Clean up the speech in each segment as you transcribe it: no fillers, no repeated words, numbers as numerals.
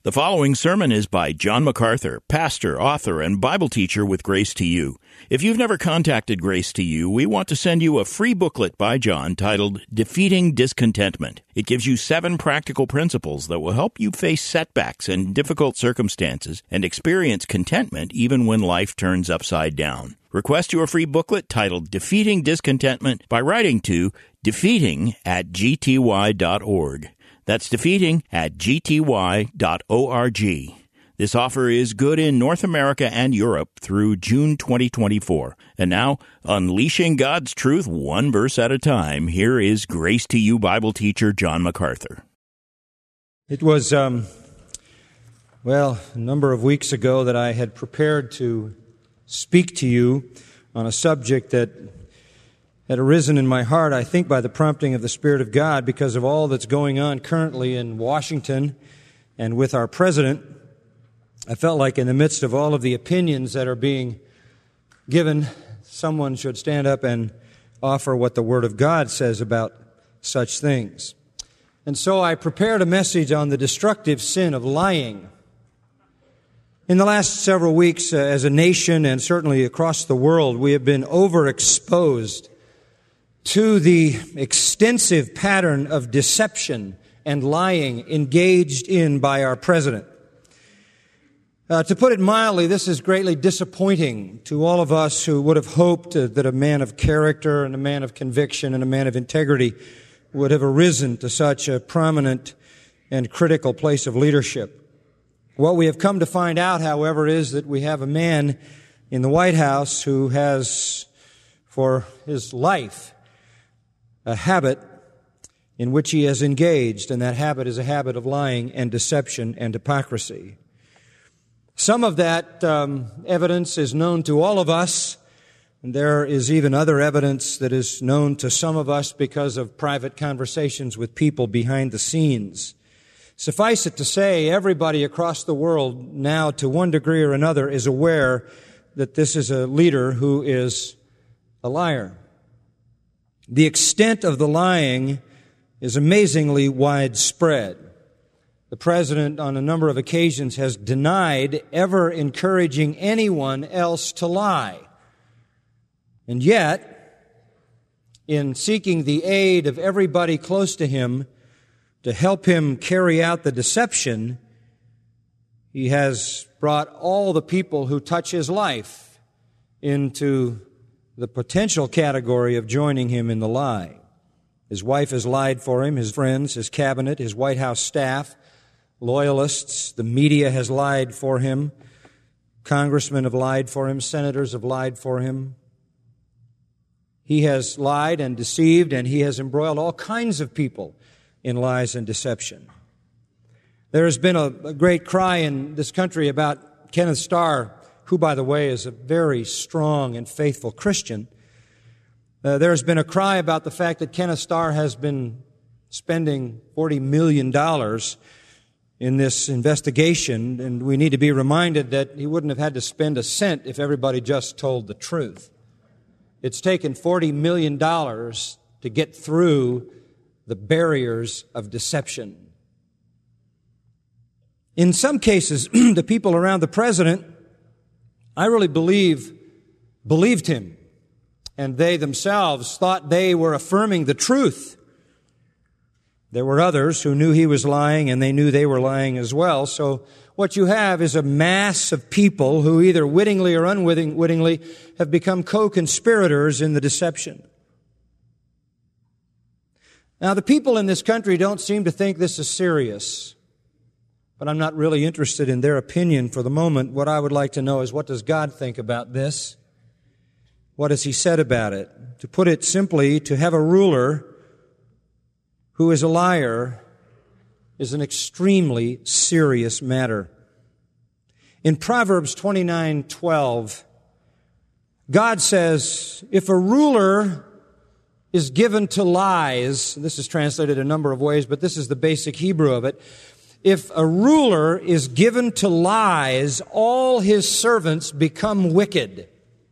The following sermon is by John MacArthur, pastor, author, and Bible teacher with Grace to You. If you've never contacted Grace to You, we want to send you a free booklet by John titled Defeating Discontentment. It gives you 7 practical principles that will help you face setbacks and difficult circumstances and experience contentment even when life turns upside down. Request your free booklet titled Defeating Discontentment by writing to defeating@gty.org. That's defeating@gty.org. This offer is good in North America and Europe through June 2024. And now, unleashing God's truth one verse at a time, here is Grace to You Bible teacher John MacArthur. It was, a number of weeks ago that I had prepared to speak to you on a subject that had arisen in my heart, I think by the prompting of the Spirit of God, because of all that's going on currently in Washington and with our president. I felt like in the midst of all of the opinions that are being given, someone should stand up and offer what the Word of God says about such things. And so I prepared a message on the destructive sin of lying. In the last several weeks, as a nation and certainly across the world, we have been overexposed to the extensive pattern of deception and lying engaged in by our president. To put it mildly, this is greatly disappointing to all of us who would have hoped that a man of character and a man of conviction and a man of integrity would have arisen to such a prominent and critical place of leadership. What we have come to find out, however, is that we have a man in the White House who has, for his life, a habit in which he has engaged, and that habit is a habit of lying and deception and hypocrisy. Some of that evidence is known to all of us, and there is even other evidence that is known to some of us because of private conversations with people behind the scenes. Suffice it to say, everybody across the world now, to one degree or another, is aware that this is a leader who is a liar. The extent of the lying is amazingly widespread. The president, on a number of occasions, has denied ever encouraging anyone else to lie. And yet, in seeking the aid of everybody close to him to help him carry out the deception, he has brought all the people who touch his life into the potential category of joining him in the lie. His wife has lied for him, his friends, his cabinet, his White House staff, loyalists, the media has lied for him, congressmen have lied for him, senators have lied for him. He has lied and deceived, and he has embroiled all kinds of people in lies and deception. There has been a great cry in this country about Kenneth Starr, who, by the way, is a very strong and faithful Christian. There has been a cry about the fact that Kenneth Starr has been spending $40 million in this investigation, and we need to be reminded that he wouldn't have had to spend a cent if everybody just told the truth. It's taken $40 million to get through the barriers of deception. In some cases, the people around the president, I really believed him, and they themselves thought they were affirming the truth. There were others who knew he was lying, and they knew they were lying as well. So what you have is a mass of people who either wittingly or unwittingly have become co-conspirators in the deception. Now, the people in this country don't seem to think this is serious. But I'm not really interested in their opinion for the moment. What I would like to know is, what does God think about this? What has He said about it? To put it simply, to have a ruler who is a liar is an extremely serious matter. In Proverbs 29:12, God says, if a ruler is given to lies, this is translated a number of ways, but this is the basic Hebrew of it. If a ruler is given to lies, all his servants become wicked.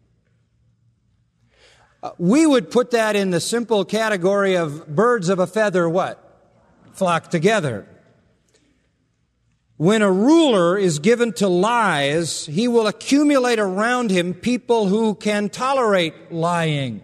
We would put that in the simple category of birds of a feather, what? Flock together. When a ruler is given to lies, he will accumulate around him people who can tolerate lying.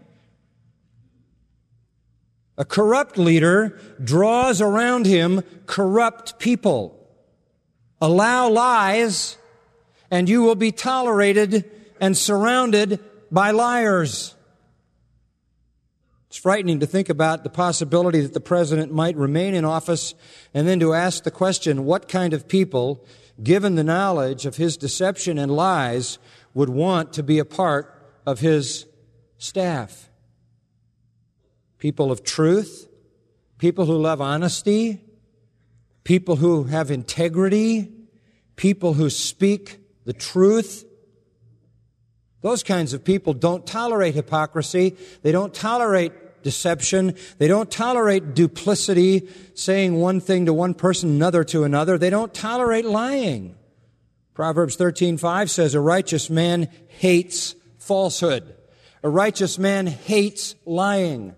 A corrupt leader draws around him corrupt people. Allow lies, and you will be tolerated and surrounded by liars. It's frightening to think about the possibility that the president might remain in office and then to ask the question, what kind of people, given the knowledge of his deception and lies, would want to be a part of his staff? People of truth, people who love honesty, people who have integrity, people who speak the truth. Those kinds of people don't tolerate hypocrisy. They don't tolerate deception. They don't tolerate duplicity, saying one thing to one person, another to another. They don't tolerate lying. Proverbs 13:5 says, a righteous man hates falsehood. A righteous man hates lying.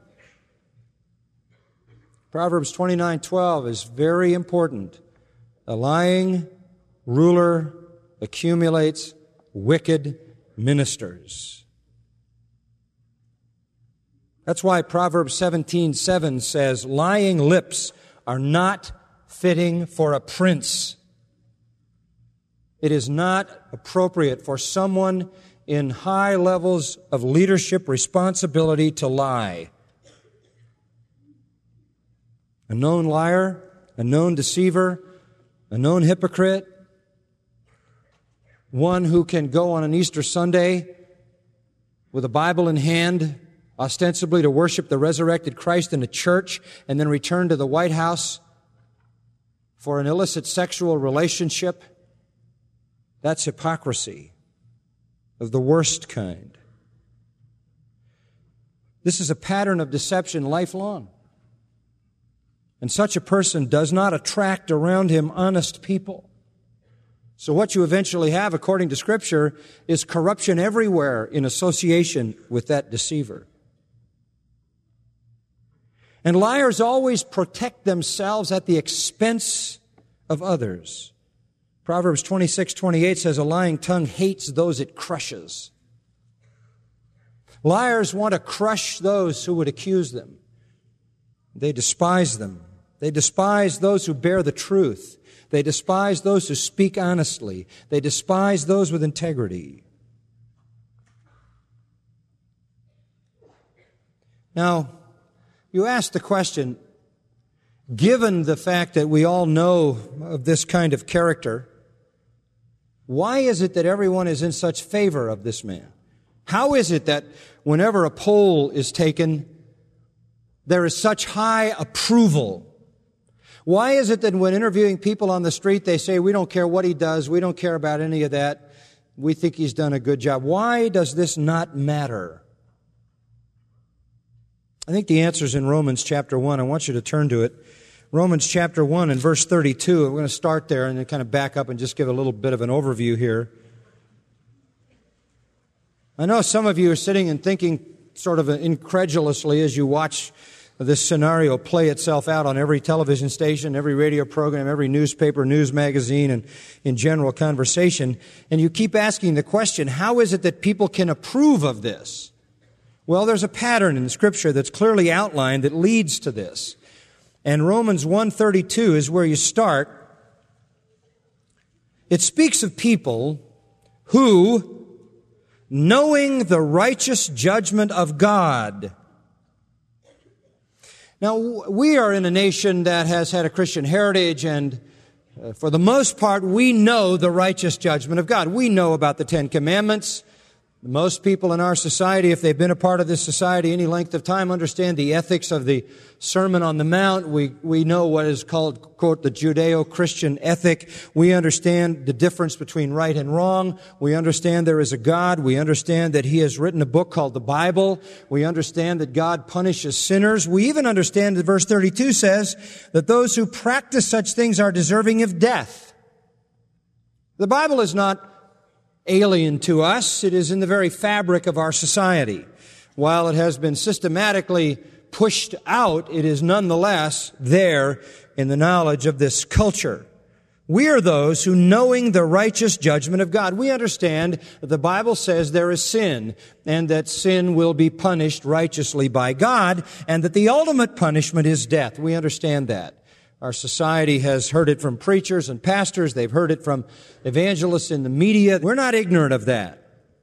Proverbs 29:12 is very important. A lying ruler accumulates wicked ministers. That's why Proverbs 17:7 says, lying lips are not fitting for a prince. It is not appropriate for someone in high levels of leadership responsibility to lie. A known liar, a known deceiver, a known hypocrite, one who can go on an Easter Sunday with a Bible in hand, ostensibly to worship the resurrected Christ in a church, and then return to the White House for an illicit sexual relationship. That's hypocrisy of the worst kind. This is a pattern of deception lifelong. And such a person does not attract around him honest people. So what you eventually have, according to Scripture, is corruption everywhere in association with that deceiver. And liars always protect themselves at the expense of others. Proverbs 26:28 says, a lying tongue hates those it crushes. Liars want to crush those who would accuse them. They despise them. They despise those who bear the truth. They despise those who speak honestly. They despise those with integrity. Now, you ask the question, given the fact that we all know of this kind of character, why is it that everyone is in such favor of this man? How is it that whenever a poll is taken, there is such high approval? Why is it that when interviewing people on the street, they say, we don't care what he does, we don't care about any of that, we think he's done a good job? Why does this not matter? I think the answer is in Romans chapter 1. I want you to turn to it. Romans chapter 1 and verse 32. I'm going to start there and then kind of back up and just give a little bit of an overview here. I know some of you are sitting and thinking sort of incredulously as you watch this scenario play itself out on every television station, every radio program, every newspaper, news magazine, and in general conversation. And you keep asking the question, how is it that people can approve of this? Well, there's a pattern in Scripture that's clearly outlined that leads to this. And Romans 1:32 is where you start. It speaks of people who, knowing the righteous judgment of God. Now, we are in a nation that has had a Christian heritage, and for the most part, we know the righteous judgment of God. We know about the Ten Commandments. Most people in our society, if they've been a part of this society any length of time, understand the ethics of the Sermon on the Mount. We know what is called, quote, the Judeo-Christian ethic. We understand the difference between right and wrong. We understand there is a God. We understand that He has written a book called the Bible. We understand that God punishes sinners. We even understand that verse 32 says that those who practice such things are deserving of death. The Bible is not alien to us. It is in the very fabric of our society. While it has been systematically pushed out, it is nonetheless there in the knowledge of this culture. We are those who, knowing the righteous judgment of God, we understand that the Bible says there is sin, and that sin will be punished righteously by God, and that the ultimate punishment is death. We understand that. Our society has heard it from preachers and pastors. They've heard it from evangelists in the media. We're not ignorant of that.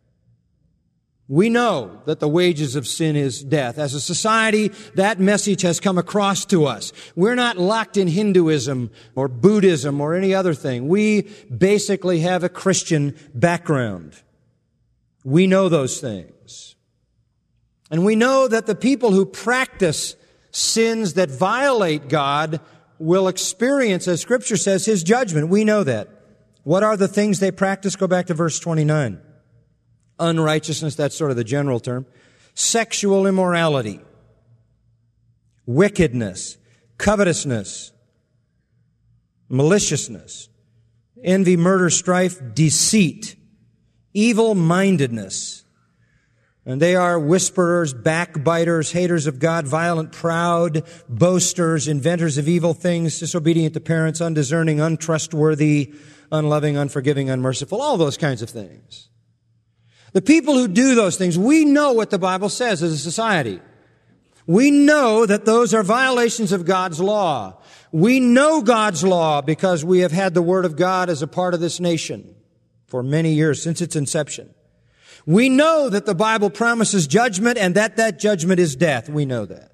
We know that the wages of sin is death. As a society, that message has come across to us. We're not locked in Hinduism or Buddhism or any other thing. We basically have a Christian background. We know those things. And we know that the people who practice sins that violate God will experience, as Scripture says, His judgment. We know that. What are the things they practice? Go back to verse 29. Unrighteousness, that's sort of the general term. Sexual immorality, wickedness, covetousness, maliciousness, envy, murder, strife, deceit, evil-mindedness. And they are whisperers, backbiters, haters of God, violent, proud, boasters, inventors of evil things, disobedient to parents, undiscerning, untrustworthy, unloving, unforgiving, unmerciful, all those kinds of things. The people who do those things, we know what the Bible says as a society. We know that those are violations of God's law. We know God's law because we have had the Word of God as a part of this nation for many years, since its inception. We know that the Bible promises judgment and that judgment is death. We know that.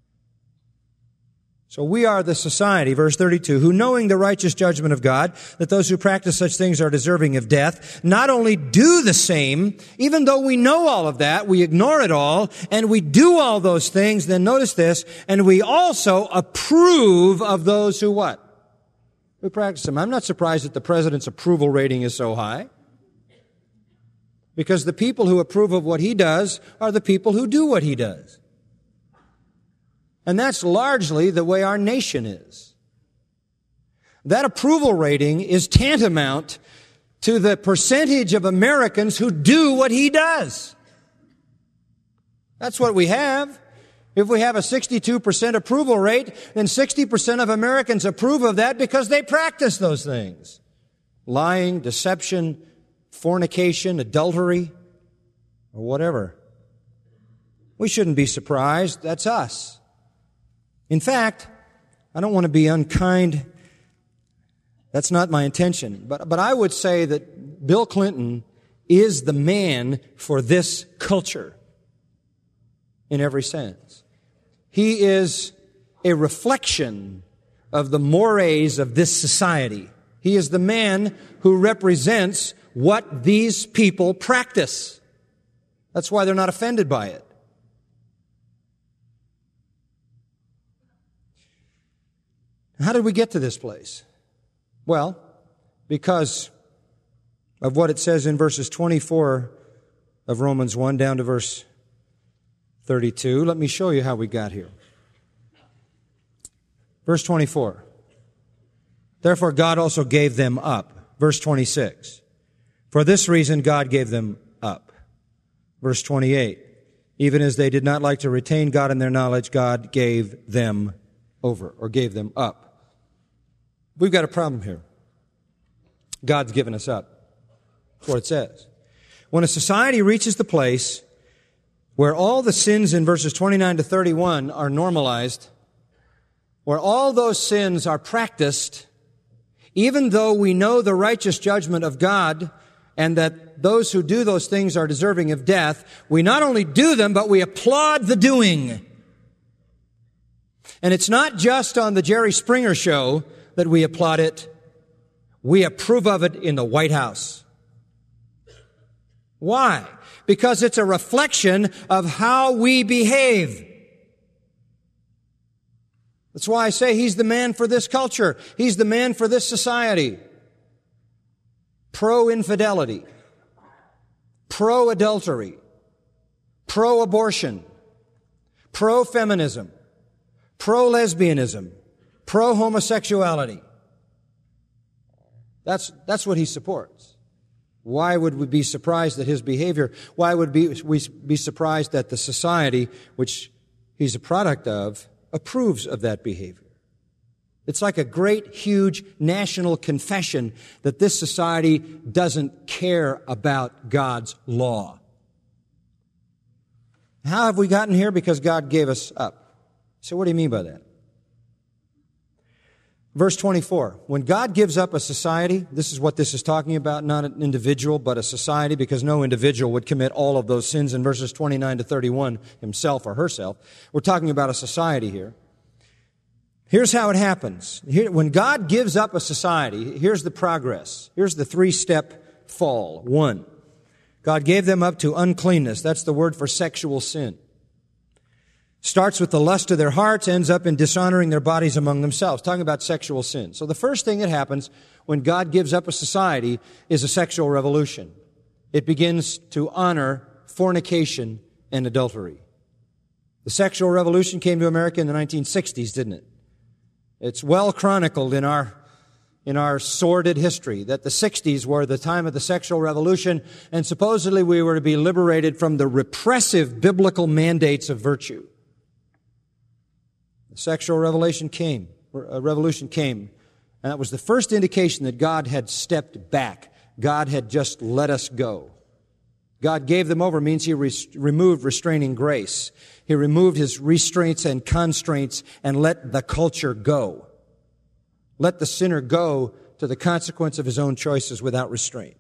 So we are the society, verse 32, who knowing the righteous judgment of God, that those who practice such things are deserving of death, not only do the same, even though we know all of that, we ignore it all, and we do all those things, then notice this, and we also approve of those who what? Who practice them. I'm not surprised that the president's approval rating is so high, because the people who approve of what he does are the people who do what he does. And that's largely the way our nation is. That approval rating is tantamount to the percentage of Americans who do what he does. That's what we have. If we have a 62% approval rate, then 60% of Americans approve of that because they practice those things. Lying, deception, fornication, adultery, or whatever. We shouldn't be surprised. That's us. In fact, I don't want to be unkind. That's not my intention. But I would say that Bill Clinton is the man for this culture in every sense. He is a reflection of the mores of this society. He is the man who represents what these people practice. That's why they're not offended by it. How did we get to this place? Well, because of what it says in verses 24 of Romans 1 down to verse 32. Let me show you how we got here. Verse 24. Therefore God also gave them up. Verse 26. For this reason God gave them up. Verse 28. Even as they did not like to retain God in their knowledge, God gave them over, or gave them up. We've got a problem here. God's given us up. That's what it says. When a society reaches the place where all the sins in verses 29 to 31 are normalized, where all those sins are practiced, even though we know the righteous judgment of God and that those who do those things are deserving of death, we not only do them, but we applaud the doing. And it's not just on the Jerry Springer show that we applaud it. We approve of it in the White House. Why? Because it's a reflection of how we behave. That's why I say he's the man for this culture. He's the man for this society. Pro-infidelity, pro-adultery, pro-abortion, pro-feminism, pro-lesbianism, pro-homosexuality. That's what he supports. Why would we be surprised at his behavior? Why would we be surprised that the society, which he's a product of, approves of that behavior? It's like a great, huge national confession that this society doesn't care about God's law. How have we gotten here? Because God gave us up. So what do you mean by that? Verse 24, when God gives up a society, this is what this is talking about, not an individual, but a society, because no individual would commit all of those sins in verses 29 to 31 himself or herself. We're talking about a society here. Here's how it happens. When God gives up a society, here's the progress. Here's the 3-step fall. 1, God gave them up to uncleanness. That's the word for sexual sin. Starts with the lust of their hearts, ends up in dishonoring their bodies among themselves. Talking about sexual sin. So the first thing that happens when God gives up a society is a sexual revolution. It begins to honor fornication and adultery. The sexual revolution came to America in the 1960s, didn't it? It's well chronicled in our sordid history that the 60s were the time of the sexual revolution, and supposedly we were to be liberated from the repressive biblical mandates of virtue. The sexual revolution came, and that was the first indication that God had stepped back. God had just let us go. God gave them over means He removed restraining grace. He removed His restraints and constraints and let the culture go. Let the sinner go to the consequence of his own choices without restraint.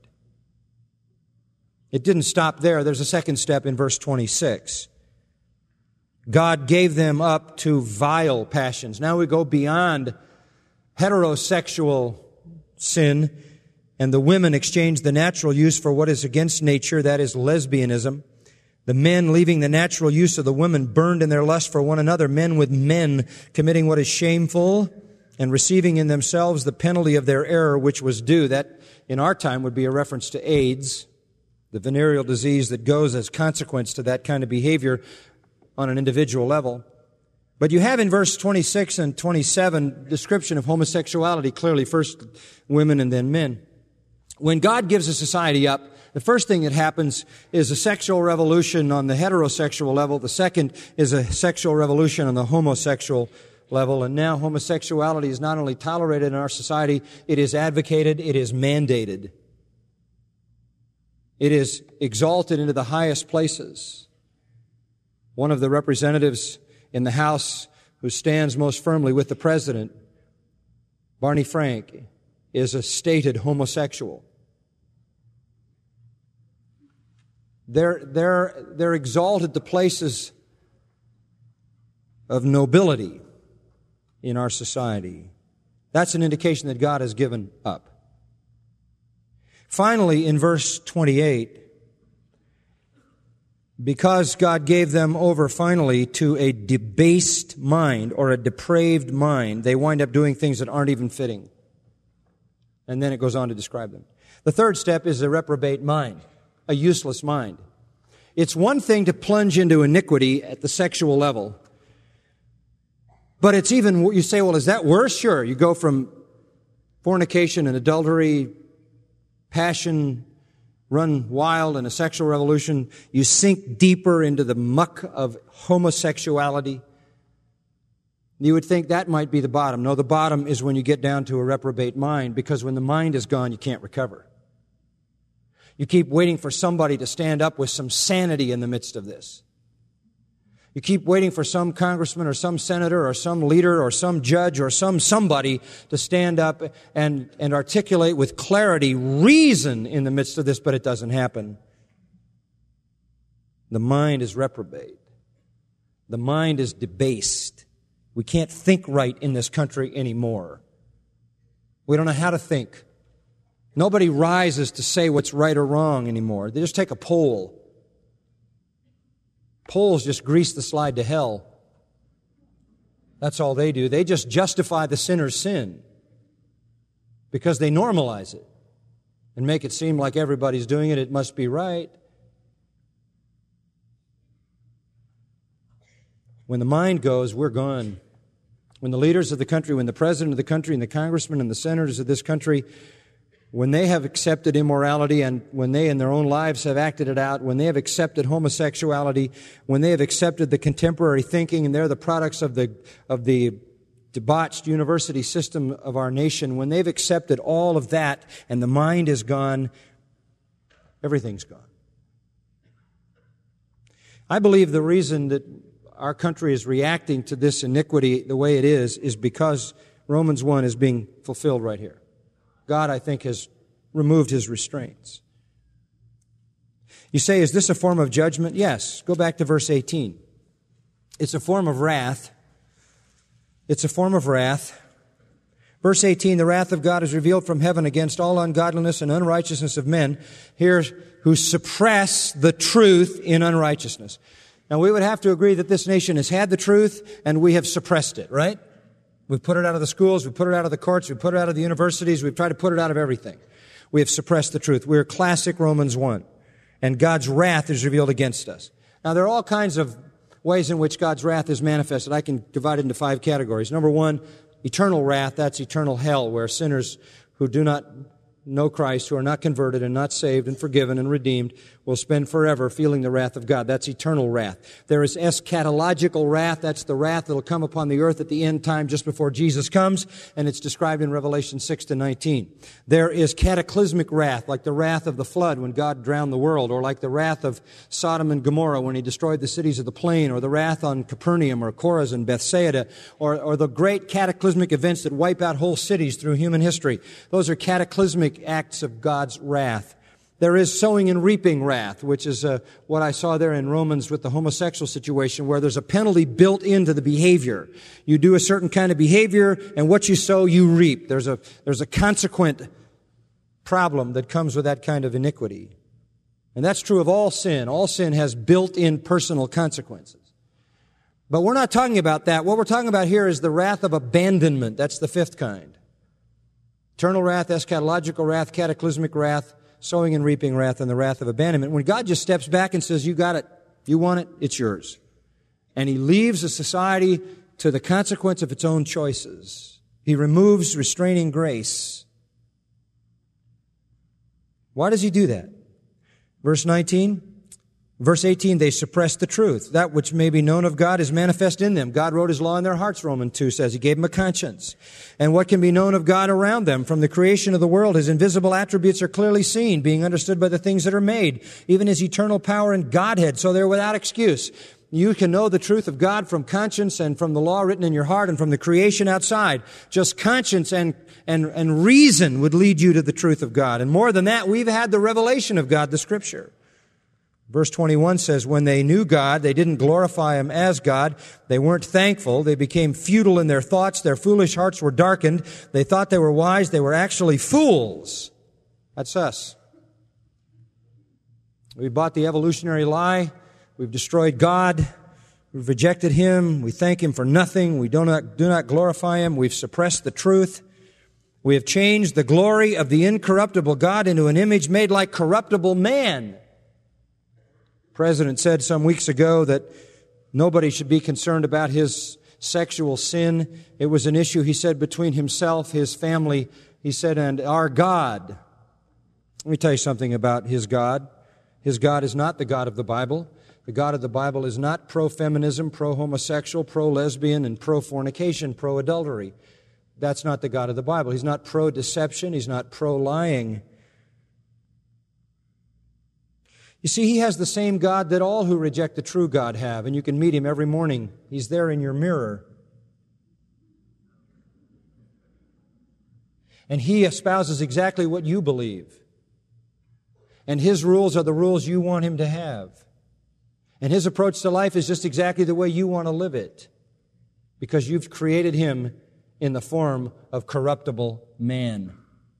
It didn't stop there. There's a second step in verse 26. God gave them up to vile passions. Now we go beyond heterosexual sin, and the women exchanged the natural use for what is against nature, that is lesbianism. The men, leaving the natural use of the women, burned in their lust for one another, men with men, committing what is shameful and receiving in themselves the penalty of their error, which was due. That, in our time, would be a reference to AIDS, the venereal disease that goes as consequence to that kind of behavior on an individual level. But you have in verse 26 and 27 description of homosexuality, clearly first women and then men. When God gives a society up, the first thing that happens is a sexual revolution on the heterosexual level. The second is a sexual revolution on the homosexual level. And now homosexuality is not only tolerated in our society, it is advocated, it is mandated. It is exalted into the highest places. One of the representatives in the House who stands most firmly with the President, Barney Frank, is a stated homosexual. They're exalted to places of nobility in our society. That's an indication that God has given up. Finally, in verse 28, because God gave them over finally to a debased mind or a depraved mind, they wind up doing things that aren't even fitting. And then it goes on to describe them. The third step is a reprobate mind, a useless mind. It's one thing to plunge into iniquity at the sexual level, but it's even, you say, well, is that worse? Sure. You go from fornication and adultery, passion, run wild in a sexual revolution. You sink deeper into the muck of homosexuality. You would think that might be the bottom. No, the bottom is when you get down to a reprobate mind, because when the mind is gone, you can't recover. You keep waiting for somebody to stand up with some sanity in the midst of this. You keep waiting for some congressman or some senator or some leader or some judge or somebody to stand up and articulate with clarity reason in the midst of this, but it doesn't happen. The mind is reprobate. The mind is debased. We can't think right in this country anymore. We don't know how to think. Nobody rises to say what's right or wrong anymore. They just take a poll. Polls just grease the slide to hell. That's all they do. They just justify the sinner's sin because they normalize it and make it seem like everybody's doing it. It must be right. When the mind goes, we're gone. When the leaders of the country, when the president of the country and the congressmen and the senators of this country, when they have accepted immorality and when they in their own lives have acted it out, when they have accepted homosexuality, when they have accepted the contemporary thinking and they're the products of the debauched university system of our nation, when they've accepted all of that and the mind is gone, everything's gone. I believe the reason that our country is reacting to this iniquity the way it is because Romans 1 is being fulfilled right here. God, I think, has removed His restraints. You say, is this a form of judgment? Yes. Go back to verse 18. It's a form of wrath. It's a form of wrath. Verse 18, the wrath of God is revealed from heaven against all ungodliness and unrighteousness of men, here who suppress the truth in unrighteousness. Now, we would have to agree that this nation has had the truth and we have suppressed it, right? We've put it out of the schools, we've put it out of the courts, we've put it out of the universities, we've tried to put it out of everything. We have suppressed the truth. We're classic Romans 1. And God's wrath is revealed against us. Now, there are all kinds of ways in which God's wrath is manifested. I can divide it into 5 categories. Number 1, eternal wrath. That's eternal hell, where sinners who do not know Christ, who are not converted and not saved and forgiven and redeemed, will spend forever feeling the wrath of God. That's eternal wrath. There is eschatological wrath. That's the wrath that will come upon the earth at the end time just before Jesus comes, and it's described in Revelation 6-19. There is cataclysmic wrath, like the wrath of the flood when God drowned the world, or like the wrath of Sodom and Gomorrah when He destroyed the cities of the plain, or the wrath on Capernaum or Chorazin, Bethsaida, or the great cataclysmic events that wipe out whole cities through human history. Those are cataclysmic acts of God's wrath. There is sowing and reaping wrath, which is what I saw there in Romans with the homosexual situation, where there's a penalty built into the behavior. You do a certain kind of behavior, and what you sow, you reap. There's a consequent problem that comes with that kind of iniquity. And that's true of all sin. All sin has built-in personal consequences. But we're not talking about that. What we're talking about here is the wrath of abandonment. That's the 5th kind. Eternal wrath, eschatological wrath, cataclysmic wrath, sowing and reaping wrath, and the wrath of abandonment. When God just steps back and says, you got it, you want it, it's yours. And He leaves a society to the consequence of its own choices. He removes restraining grace. Why does He do that? Verse 19, verse 18, they suppress the truth. That which may be known of God is manifest in them. God wrote His law in their hearts, Romans 2 says. He gave them a conscience. And what can be known of God around them? From the creation of the world, His invisible attributes are clearly seen, being understood by the things that are made, even His eternal power and Godhead, so they're without excuse. You can know the truth of God from conscience and from the law written in your heart and from the creation outside. Just conscience and reason would lead you to the truth of God. And more than that, we've had the revelation of God, the Scripture. Verse 21 says, when they knew God, they didn't glorify Him as God. They weren't thankful. They became futile in their thoughts. Their foolish hearts were darkened. They thought they were wise. They were actually fools. That's us. We bought the evolutionary lie. We've destroyed God. We've rejected Him. We thank Him for nothing. We do not glorify Him. We've suppressed the truth. We have changed the glory of the incorruptible God into an image made like corruptible man. The President said some weeks ago that nobody should be concerned about his sexual sin. It was an issue, he said, between himself, his family, he said, and our God. Let me tell you something about His God. His God is not the God of the Bible. The God of the Bible is not pro-feminism, pro-homosexual, pro-lesbian, and pro-fornication, pro-adultery. That's not the God of the Bible. He's not pro-deception. He's not pro-lying. You see, He has the same God that all who reject the true God have, and you can meet Him every morning. He's there in your mirror. And He espouses exactly what you believe. And His rules are the rules you want Him to have. And His approach to life is just exactly the way you want to live it, because you've created Him in the form of corruptible man.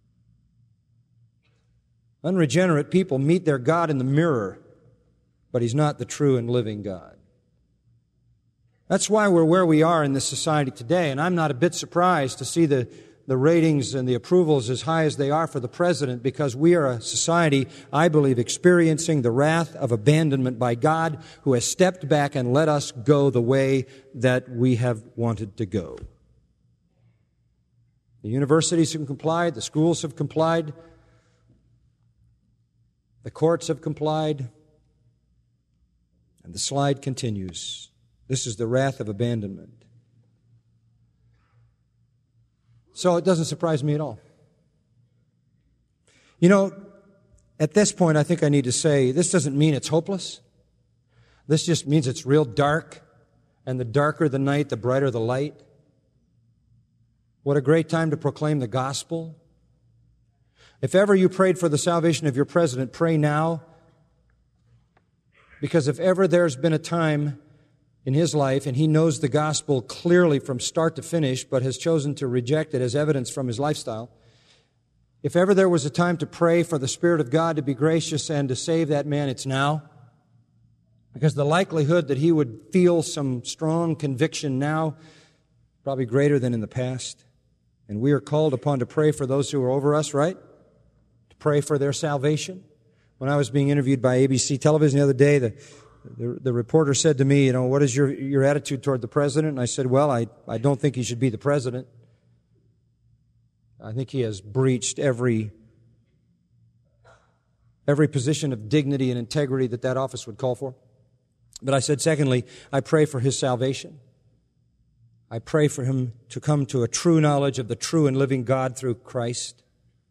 Unregenerate people meet their God in the mirror, but He's not the true and living God. That's why we're where we are in this society today, and I'm not a bit surprised to see the ratings and the approvals as high as they are for the President, because we are a society, I believe, experiencing the wrath of abandonment by God, who has stepped back and let us go the way that we have wanted to go. The universities have complied, the schools have complied, the courts have complied, and the slide continues. This is the wrath of abandonment. So it doesn't surprise me at all. You know, at this point, I think I need to say, this doesn't mean it's hopeless. This just means it's real dark, and the darker the night, the brighter the light. What a great time to proclaim the gospel. If ever you prayed for the salvation of your president, pray now. Because if ever there's been a time in his life, and he knows the gospel clearly from start to finish, but has chosen to reject it as evidence from his lifestyle, if ever there was a time to pray for the Spirit of God to be gracious and to save that man, it's now. Because the likelihood that he would feel some strong conviction now, probably greater than in the past. And we are called upon to pray for those who are over us, right? To pray for their salvation. When I was being interviewed by ABC Television the other day, the reporter said to me, you know, what is your attitude toward the president? And I said, well, I don't think he should be the president. I think he has breached every position of dignity and integrity that office would call for. But I said, secondly, I pray for his salvation. I pray for him to come to a true knowledge of the true and living God through Christ.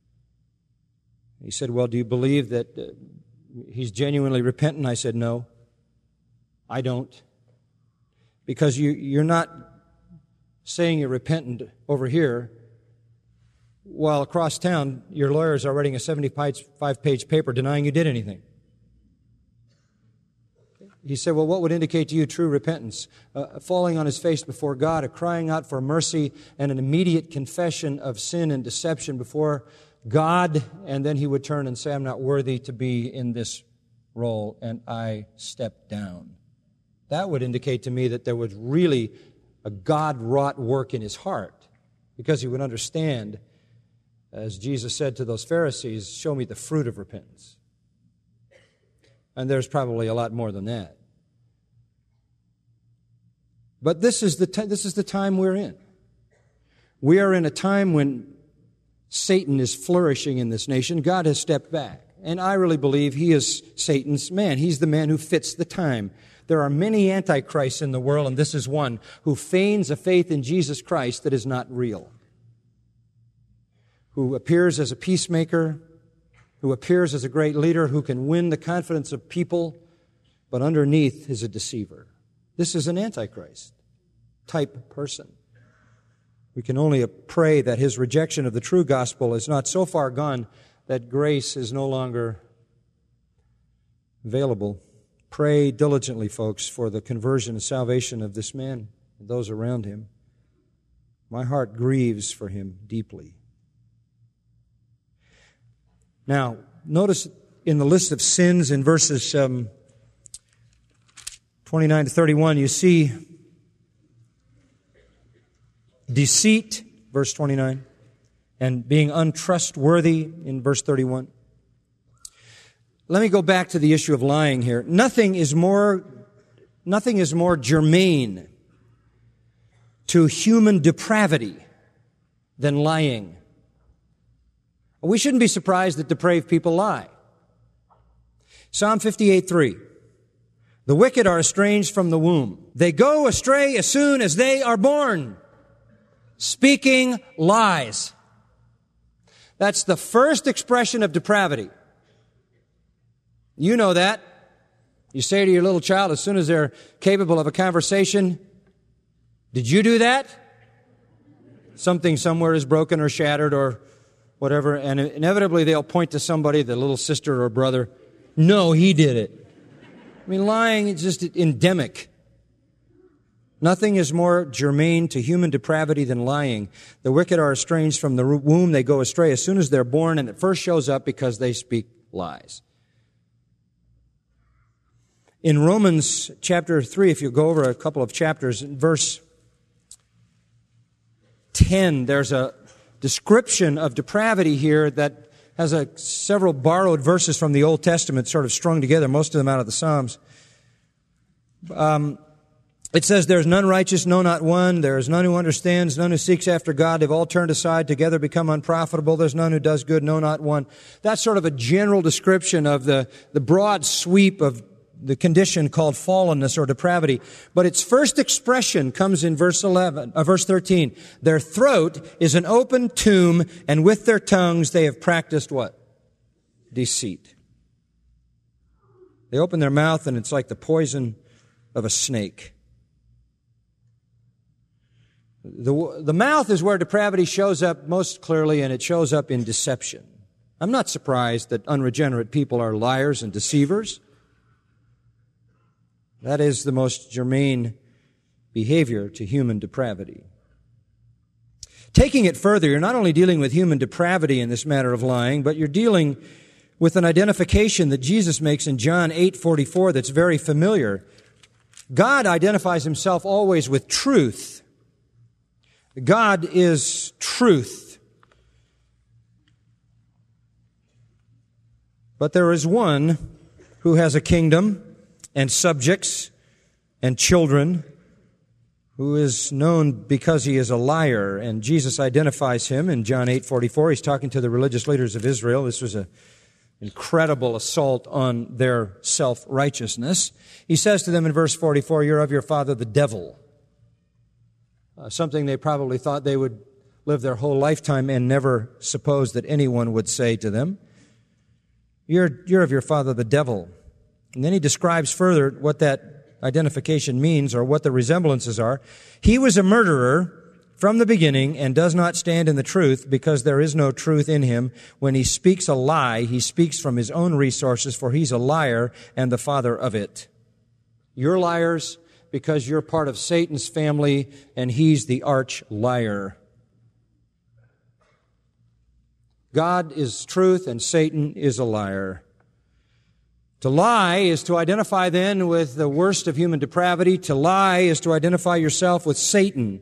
He said, well, do you believe that he's genuinely repentant? I said, no, I don't. Because you're not saying you're repentant over here, while across town, your lawyers are writing a 75-page paper denying you did anything. He said, well, what would indicate to you true repentance? Falling on his face before God, a crying out for mercy, and an immediate confession of sin and deception before God, and then he would turn and say, I'm not worthy to be in this role, and I step down. That would indicate to me that there was really a God-wrought work in his heart, because he would understand, as Jesus said to those Pharisees, show me the fruit of repentance. And there's probably a lot more than that. But this is the time we're in. We are in a time when Satan is flourishing in this nation. God has stepped back. And I really believe he is Satan's man. He's the man who fits the time. There are many antichrists in the world, and this is one who feigns a faith in Jesus Christ that is not real. Who appears as a peacemaker, who appears as a great leader, who can win the confidence of people, but underneath is a deceiver. This is an antichrist type person. We can only pray that his rejection of the true gospel is not so far gone that grace is no longer available. Pray diligently, folks, for the conversion and salvation of this man and those around him. My heart grieves for him deeply. Now, notice in the list of sins in verses 29 to 31, you see deceit, verse 29, and being untrustworthy in verse 31. Let me go back to the issue of lying here. Nothing is more germane to human depravity than lying. We shouldn't be surprised that depraved people lie. Psalm 58:3. The wicked are estranged from the womb. They go astray as soon as they are born, speaking lies. That's the first expression of depravity. You know that. You say to your little child as soon as they're capable of a conversation, did you do that? Something somewhere is broken or shattered or whatever, and inevitably they'll point to somebody, the little sister or brother. No, he did it. I mean, lying is just endemic. Nothing is more germane to human depravity than lying. The wicked are estranged from the womb. They go astray as soon as they're born, and it first shows up because they speak lies. In Romans chapter 3, if you go over a couple of chapters, in verse 10, there's a description of depravity here that has several borrowed verses from the Old Testament sort of strung together, most of them out of the Psalms. It says, there's none righteous, no, not one. There is none who understands, none who seeks after God. They've all turned aside, together become unprofitable. There's none who does good, no, not one. That's sort of a general description of the broad sweep of the condition called fallenness or depravity. But its first expression comes in verse 13. Their throat is an open tomb, and with their tongues they have practiced what? Deceit. They open their mouth, and it's like the poison of a snake. The mouth is where depravity shows up most clearly, and it shows up in deception. I'm not surprised that unregenerate people are liars and deceivers. That is the most germane behavior to human depravity. Taking it further, you're not only dealing with human depravity in this matter of lying, but you're dealing with an identification that Jesus makes in John 8:44 that's very familiar. God identifies himself always with truth. God is truth. But there is one who has a kingdom and subjects and children who is known because he is a liar. And Jesus identifies him in John 8:44. He's talking to the religious leaders of Israel. This was an incredible assault on their self-righteousness. He says to them in verse 44, "You're of your father the devil." Something they probably thought they would live their whole lifetime and never suppose that anyone would say to them. You're of your father the devil. And then he describes further what that identification means or what the resemblances are. He was a murderer from the beginning and does not stand in the truth because there is no truth in him. When he speaks a lie, he speaks from his own resources, for he's a liar and the father of it. You're liars because you're part of Satan's family and he's the arch liar. God is truth and Satan is a liar. To lie is to identify then with the worst of human depravity. To lie is to identify yourself with Satan.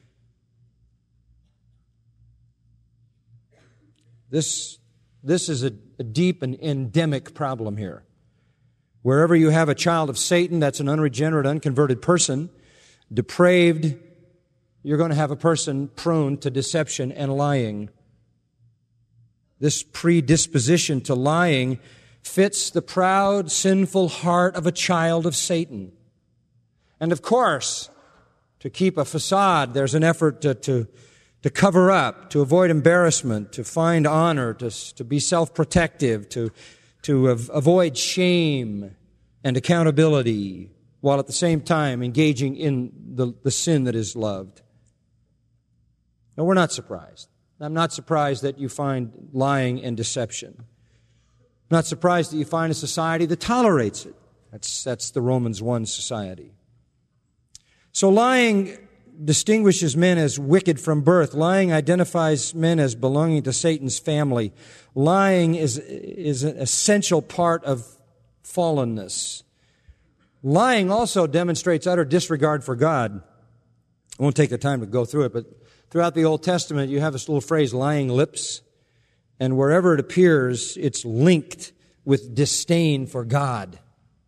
This is a deep and endemic problem here. Wherever you have a child of Satan, that's an unregenerate, unconverted person, depraved, you're going to have a person prone to deception and lying. This predisposition to lying fits the proud, sinful heart of a child of Satan. And of course, to keep a facade, there's an effort to cover up, to avoid embarrassment, to find honor, to be self-protective, to avoid shame and accountability, while at the same time engaging in the sin that is loved. No, we're not surprised. I'm not surprised that you find lying and deception. I'm not surprised that you find a society that tolerates it. That's the Romans 1 society. So lying distinguishes men as wicked from birth. Lying identifies men as belonging to Satan's family. Lying is an essential part of fallenness. Lying also demonstrates utter disregard for God. I won't take the time to go through it, but throughout the Old Testament, you have this little phrase, lying lips. And wherever it appears, it's linked with disdain for God.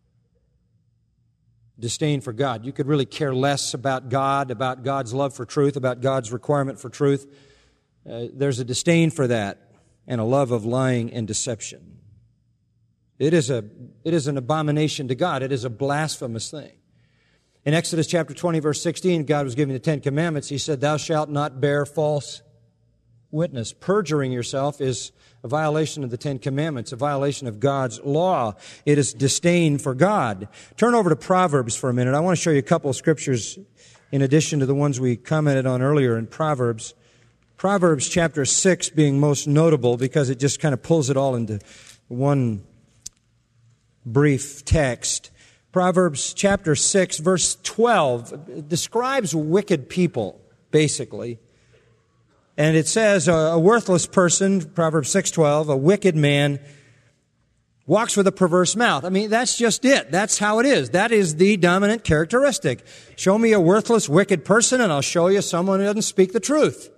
Disdain for God. You could really care less about God, about God's love for truth, about God's requirement for truth. There's a disdain for that and a love of lying and deception. It is an abomination to God. It is a blasphemous thing. In Exodus chapter 20, verse 16, God was giving the Ten Commandments. He said, "Thou shalt not bear false witness." Perjuring yourself is a violation of the Ten Commandments, a violation of God's law. It is disdain for God. Turn over to Proverbs for a minute. I want to show you a couple of scriptures in addition to the ones we commented on earlier in Proverbs. Proverbs chapter 6 being most notable because it just kind of pulls it all into one brief text. Proverbs chapter 6, verse 12 describes wicked people, basically. And it says, a worthless person, Proverbs 6:12, a wicked man walks with a perverse mouth. I mean, that's just it. That's how it is. That is the dominant characteristic. Show me a worthless, wicked person, and I'll show you someone who doesn't speak the truth.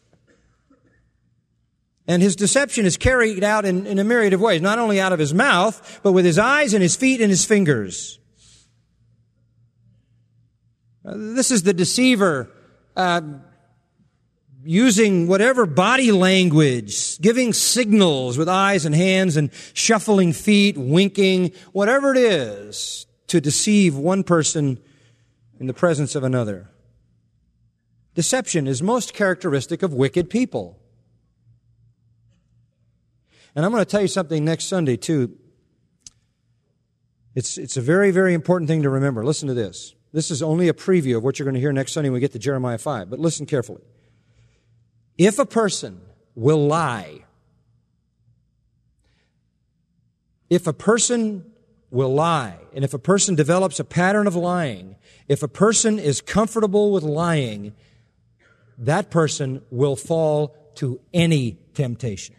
And his deception is carried out in a myriad of ways, not only out of his mouth, but with his eyes and his feet and his fingers. This is the deceiver using whatever body language, giving signals with eyes and hands and shuffling feet, winking, whatever it is to deceive one person in the presence of another. Deception is most characteristic of wicked people. And I'm going to tell you something next Sunday, too. It's a very, very important thing to remember. Listen to this. This is only a preview of what you're going to hear next Sunday when we get to Jeremiah 5. But listen carefully. If a person will lie, and if a person develops a pattern of lying, if a person is comfortable with lying, that person will fall to any temptation.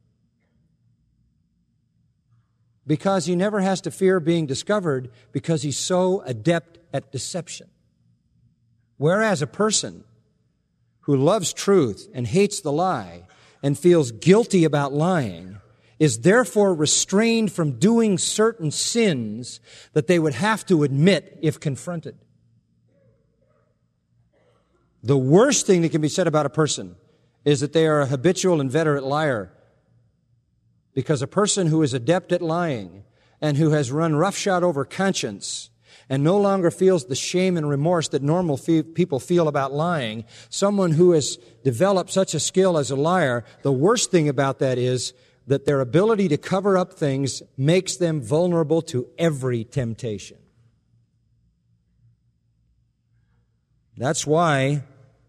Because he never has to fear being discovered because he's so adept at deception. Whereas a person who loves truth and hates the lie and feels guilty about lying is therefore restrained from doing certain sins that they would have to admit if confronted. The worst thing that can be said about a person is that they are a habitual, inveterate liar. Because a person who is adept at lying and who has run roughshod over conscience and no longer feels the shame and remorse that normal people feel about lying, someone who has developed such a skill as a liar, the worst thing about that is that their ability to cover up things makes them vulnerable to every temptation. That's why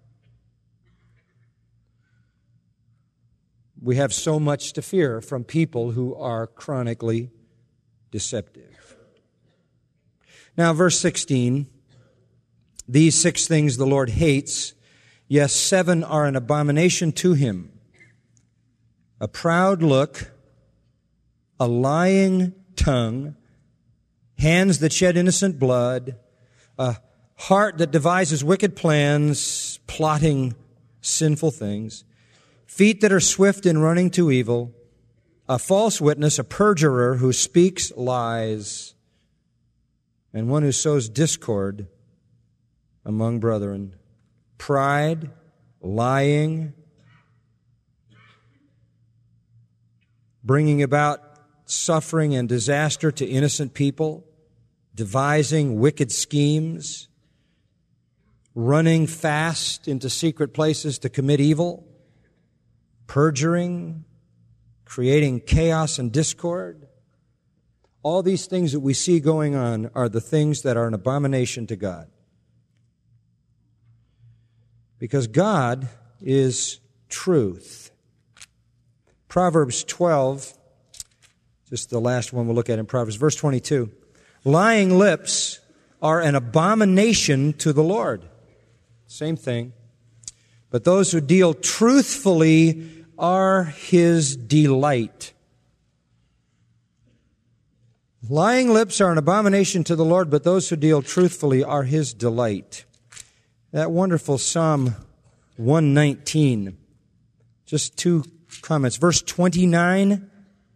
we have so much to fear from people who are chronically deceptive. Now, verse 16, these 6 things the Lord hates, yes, 7 are an abomination to Him. A proud look, a lying tongue, hands that shed innocent blood, a heart that devises wicked plans, plotting sinful things, feet that are swift in running to evil, a false witness, a perjurer who speaks lies, and one who sows discord among brethren. Pride, lying, bringing about suffering and disaster to innocent people, devising wicked schemes, running fast into secret places to commit evil, perjuring, creating chaos and discord. All these things that we see going on are the things that are an abomination to God. Because God is truth. Proverbs 12, just the last one we'll look at in Proverbs, verse 22. Lying lips are an abomination to the Lord. Same thing. But those who deal truthfully are His delight. Lying lips are an abomination to the Lord, but those who deal truthfully are His delight. That wonderful Psalm 119. Just 2 comments. Verse 29.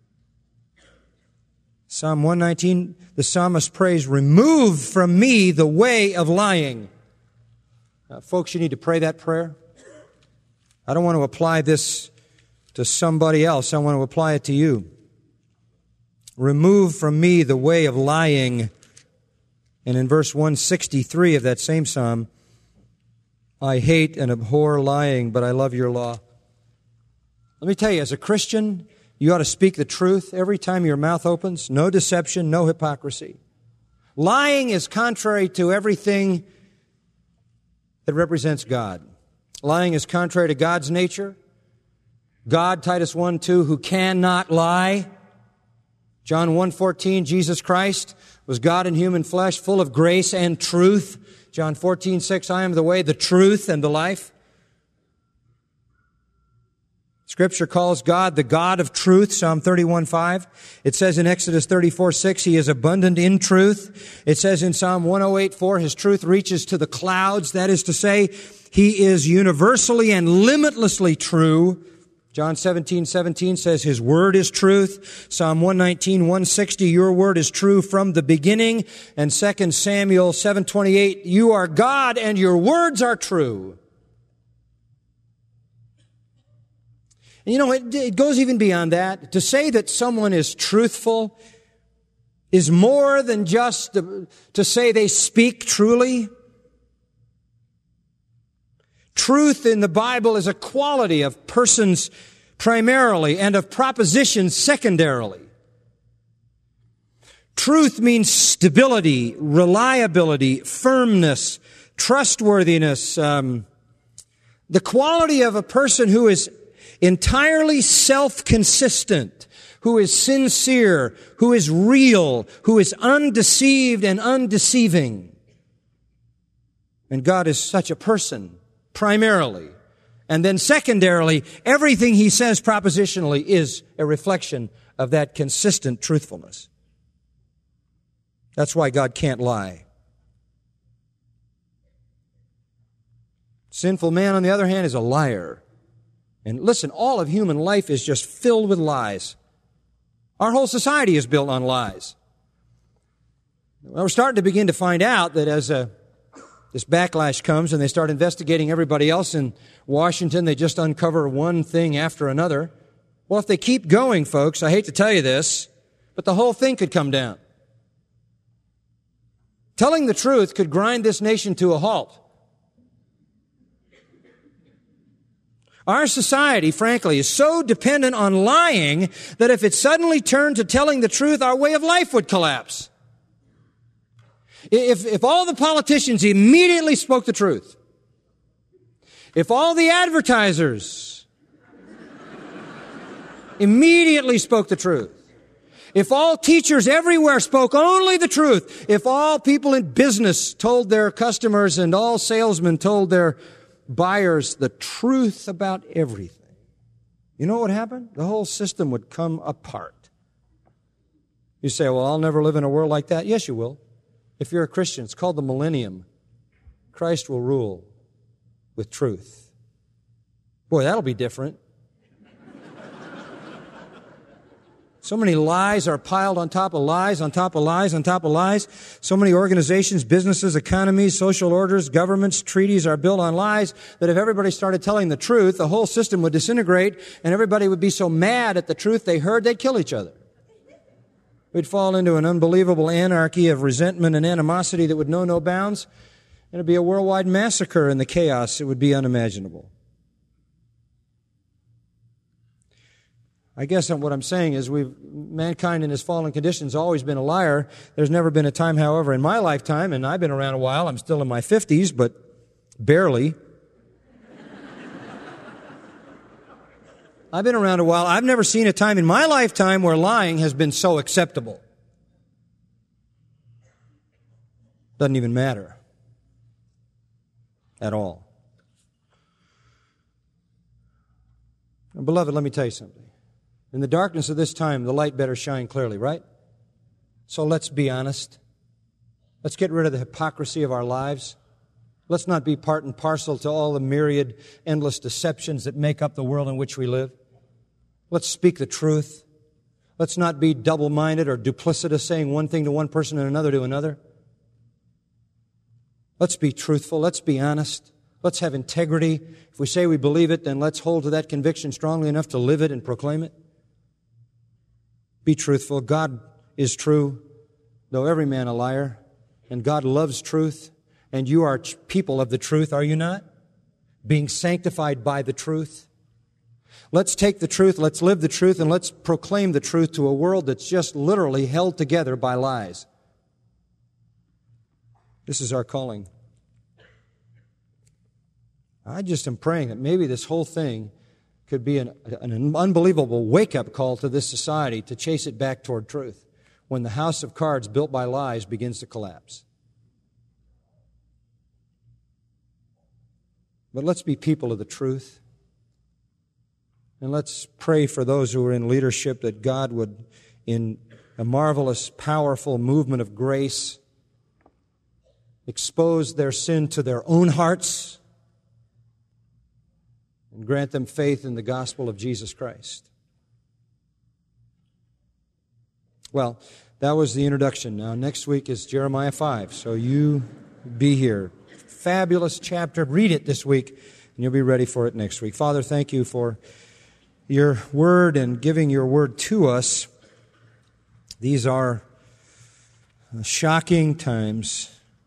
Psalm 119, the psalmist prays, remove from me the way of lying. Folks, you need to pray that prayer. I don't want to apply this to somebody else. I want to apply it to you. Remove from me the way of lying. And in verse 163 of that same psalm, I hate and abhor lying, but I love your law. Let me tell you, as a Christian, you ought to speak the truth every time your mouth opens. No deception, no hypocrisy. Lying is contrary to everything that represents God. Lying is contrary to God's nature. God, Titus 1:2, who cannot lie. John 1:14, Jesus Christ was God in human flesh, full of grace and truth. John 14:6, I am the way, the truth, and the life. Scripture calls God the God of truth, Psalm 31:5. It says in Exodus 34:6, He is abundant in truth. It says in Psalm 108:4, His truth reaches to the clouds. That is to say, He is universally and limitlessly true. John 17:17 says His word is truth. Psalm 119:160, your word is true from the beginning. And 2 Samuel 7:28, you are God and your words are true. You know, it goes even beyond that. To say that someone is truthful is more than just to say they speak truly. Truth in the Bible is a quality of persons primarily and of propositions secondarily. Truth means stability, reliability, firmness, trustworthiness, the quality of a person who is entirely self-consistent, who is sincere, who is real, who is undeceived and undeceiving. And God is such a person, primarily. And then secondarily, everything He says propositionally is a reflection of that consistent truthfulness. That's why God can't lie. Sinful man, on the other hand, is a liar. And listen, all of human life is just filled with lies. Our whole society is built on lies. Well, we're starting to begin to find out that as this backlash comes and they start investigating everybody else in Washington, they just uncover one thing after another. Well, if they keep going, folks, I hate to tell you this, but the whole thing could come down. Telling the truth could grind this nation to a halt. Our society, frankly, is so dependent on lying that if it suddenly turned to telling the truth, our way of life would collapse. If all the politicians immediately spoke the truth, if all the advertisers immediately spoke the truth, if all teachers everywhere spoke only the truth, if all people in business told their customers and all salesmen told their buyers the truth about everything, you know what would happen? The whole system would come apart. You say, well, I'll never live in a world like that. Yes, you will. If you're a Christian, it's called the millennium. Christ will rule with truth. Boy, that'll be different. So many lies are piled on top of lies, on top of lies, on top of lies. So many organizations, businesses, economies, social orders, governments, treaties are built on lies that if everybody started telling the truth, the whole system would disintegrate and everybody would be so mad at the truth they heard they'd kill each other. We'd fall into an unbelievable anarchy of resentment and animosity that would know no bounds. And it'd be a worldwide massacre in the chaos. It would be unimaginable. I guess what I'm saying is mankind in his fallen condition has always been a liar. There's never been a time, however, in my lifetime, and I've been around a while, I'm still in my 50s, but barely. I've been around a while. I've never seen a time in my lifetime where lying has been so acceptable. Doesn't even matter at all. And beloved, let me tell you something. In the darkness of this time, the light better shine clearly, right? So let's be honest. Let's get rid of the hypocrisy of our lives. Let's not be part and parcel to all the myriad, endless deceptions that make up the world in which we live. Let's speak the truth. Let's not be double-minded or duplicitous, saying one thing to one person and another to another. Let's be truthful. Let's be honest. Let's have integrity. If we say we believe it, then let's hold to that conviction strongly enough to live it and proclaim it. Be truthful. God is true, though every man a liar. And God loves truth. And you are people of the truth, are you not? Being sanctified by the truth. Let's take the truth, let's live the truth, and let's proclaim the truth to a world that's just literally held together by lies. This is our calling. I just am praying that maybe this whole thing could be an unbelievable wake-up call to this society to chase it back toward truth when the house of cards built by lies begins to collapse. But let's be people of the truth. And let's pray for those who are in leadership that God would, in a marvelous, powerful movement of grace, expose their sin to their own hearts and grant them faith in the gospel of Jesus Christ. Well, that was the introduction. Now, next week is Jeremiah 5, so you be here. Fabulous chapter. Read it this week, and you'll be ready for it next week. Father, thank you for your word and giving your word to us. These are shocking times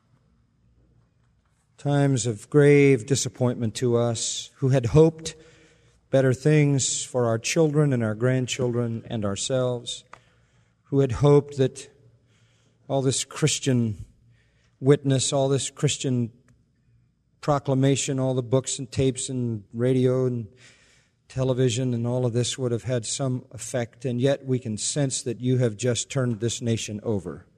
of grave disappointment to us who had hoped better things for our children and our grandchildren and ourselves, who had hoped that all this Christian witness, all this Christian proclamation, all the books and tapes and radio and television and all of this would have had some effect, and yet we can sense that you have just turned this nation over.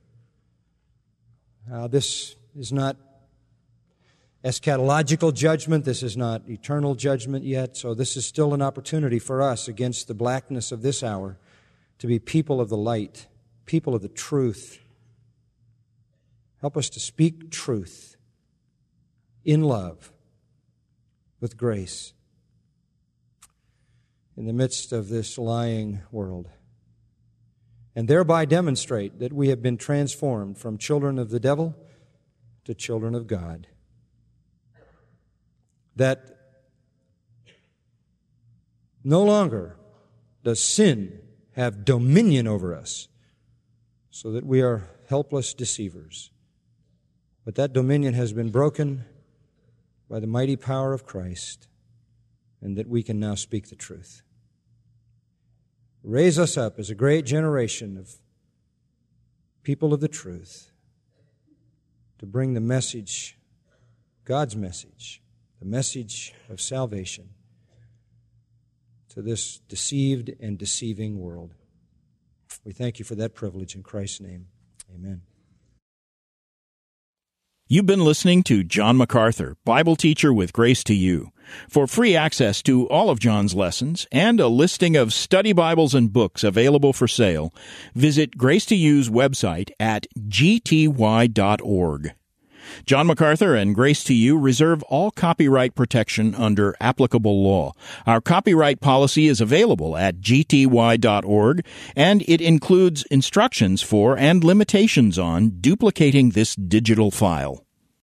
This is not eschatological judgment. This is not eternal judgment yet. So this is still an opportunity for us against the blackness of this hour to be people of the light, people of the truth. Help us to speak truth in love, with grace, in the midst of this lying world, and thereby demonstrate that we have been transformed from children of the devil to children of God. That no longer does sin have dominion over us, so that we are helpless deceivers. But that dominion has been broken by the mighty power of Christ, and that we can now speak the truth. Raise us up as a great generation of people of the truth to bring the message, God's message, the message of salvation to this deceived and deceiving world. We thank you for that privilege in Christ's name. Amen. You've been listening to John MacArthur, Bible teacher with Grace to You. For free access to all of John's lessons and a listing of study Bibles and books available for sale, visit Grace to You's website at gty.org. John MacArthur and Grace to You reserve all copyright protection under applicable law. Our copyright policy is available at gty.org, and it includes instructions for and limitations on duplicating this digital file.